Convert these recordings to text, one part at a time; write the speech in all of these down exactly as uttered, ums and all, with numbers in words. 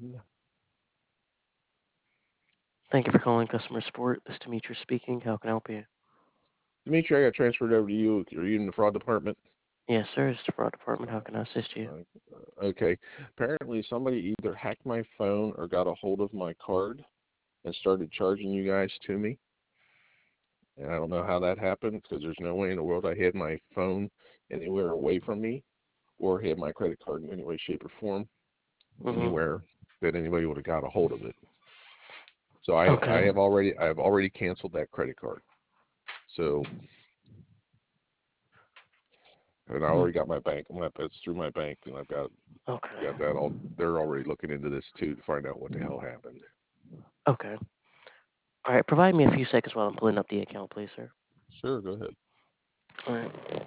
Thank you for calling customer support. This is Demetrius speaking. How can I help you? Dimitri, I got transferred over to you. Are you in the fraud department? Yes, sir. It's the fraud department. How can I assist you? Uh, okay. Apparently, somebody either hacked my phone or got a hold of my card and started charging you guys to me. And I don't know how that happened because there's no way in the world I had my phone anywhere away from me or had my credit card in any way, shape, or form Mm-hmm. anywhere that anybody would have got a hold of it. So I, I Okay. have already I have already canceled that credit card. So and I Hmm. already got my bank. I'm gonna it's through my bank, and I've got Okay. got that all. They're already looking into this too to find out what the hell happened. Okay. All right. Provide me a few seconds while I'm pulling up the account, please, sir. Sure, go ahead. All right.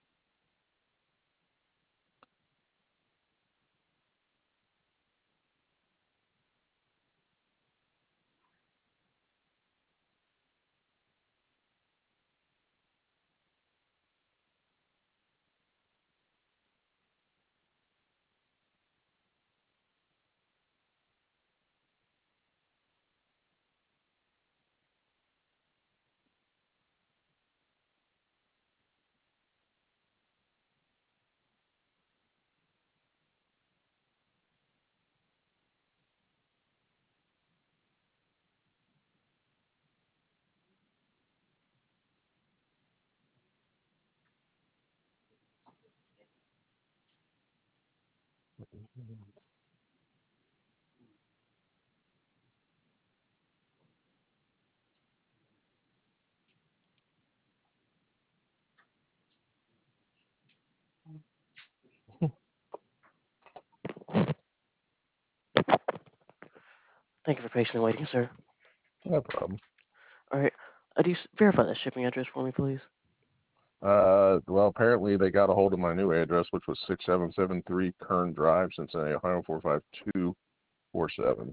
Thank you for patiently waiting, sir. No problem. All right. Uh, do you s- verify that shipping address for me, please? Uh, well, apparently they got a hold of my new address, which was six seven seven three Kern Drive, Cincinnati, Ohio four five two four seven.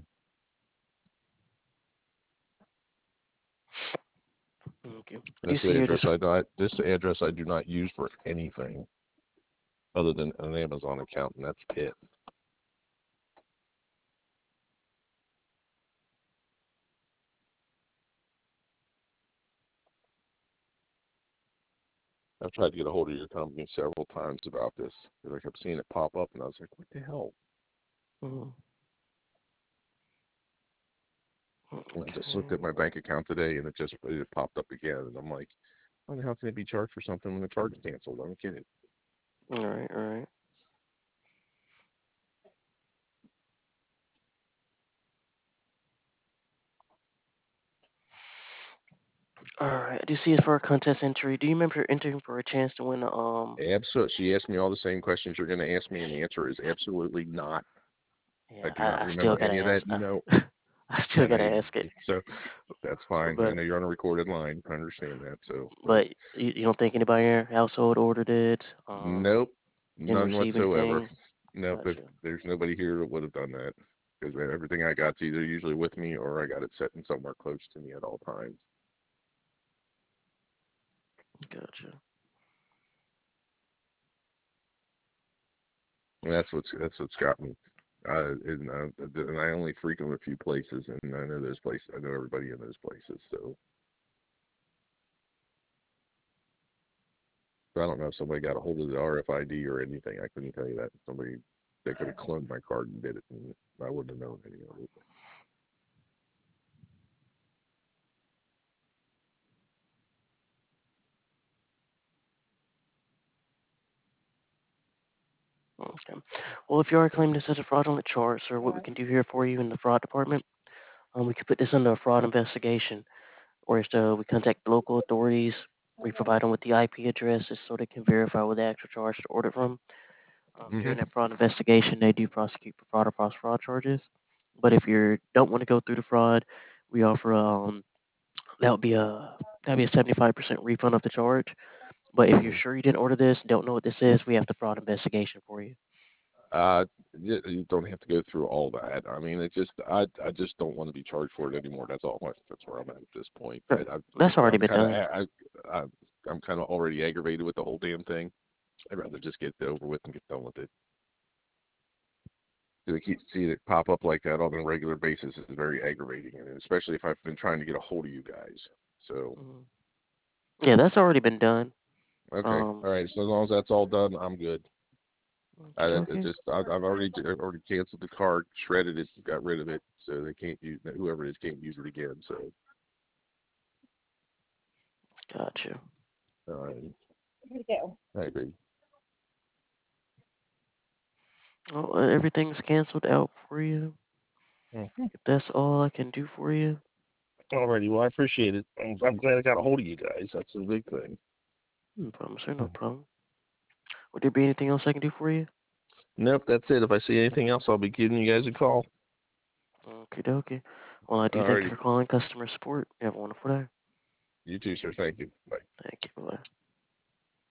Thank you. I do This see here address this. I not this address I do not use for anything other than an Amazon account, and that's it. I've tried to get a hold of your company several times about this because I kept seeing it pop up, and I was like, "What the hell?" Mhm. And I just looked Okay. at my bank account today, and it just it popped up again, and I'm like, "How the hell can it be charged for something when the charge is canceled?" I don't get it. All right. All right. All right. I do see it for a contest entry. Do you remember entering for a chance to win? a, Um. Absolutely. She asked me all the same questions you're going to ask me, and the answer is absolutely not. I Yeah. do not I, I still remember gotta any of that. ask. You know, I still and gotta I ask it. so that's fine. I But know you're on a recorded line. I understand that. So, but but you, you don't think anybody in your household ordered it? Um. nope, Didn't none receive whatsoever. anything. Nope. If Gotcha. there's nobody here that would have done that, because everything I got's either usually with me or I got it sitting somewhere close to me at all times. Gotcha. And that's what's that's what's got me. Uh, and, uh, and I only frequent a few places, and I know those places. I know everybody in those places. So, so I don't know if somebody got a hold of the R F I D or anything. I couldn't tell you that. Somebody they could have cloned my card and did it, and I wouldn't have known any of it. Okay. Well, if you are claiming this as a fraudulent charge, sir, what we can do here for you in the fraud department, um, we can put this under a fraud investigation, where it's, uh, we contact local authorities. We provide them with the I P addresses so they can verify where the actual charge is ordered from. Um, Mm-hmm. during that fraud investigation, they do prosecute for fraud or false fraud charges. But if you don't want to go through the fraud, we offer um that would be a that'd be a seventy-five percent refund of the charge. But if you're Mm-hmm. sure you didn't order this, don't know what this is, we have the fraud investigation for you. Uh, you, you don't have to go through all that. I mean, it just I I just don't want to be charged for it anymore. That's all. That's where I'm at at this point. I, Sure. I That's already I'm been kind of done. I, I I'm kind of already aggravated with the whole damn thing. I'd rather just get it over with and get done with it. To keep seeing it pop up like that on a regular basis is very aggravating, and especially if I've been trying to get a hold of you guys. So, Mhm. Yeah, that's already been done. okay, Um, all right. So as long as that's all done, I'm good. I okie it dokie. just I, I've already I've already canceled the card, shredded it, got rid of it, so they can't use whoever it is can't use it again. So, Gotcha. all right, I agree. Well, uh, everything's canceled out for you. Mhm. If that's all I can do for you. Alrighty, well I appreciate it. I'm, I'm glad I got a hold of you guys. That's the big thing. No problem, sir. No problem. Would there be anything else I can do for you? Nope, that's it. If I see anything else, I'll be giving you guys a call. Okie dokie. Well, I do thank you Alrighty, for calling customer support. You have a wonderful day. you too, sir. Thank you. Bye. Thank you. Bye.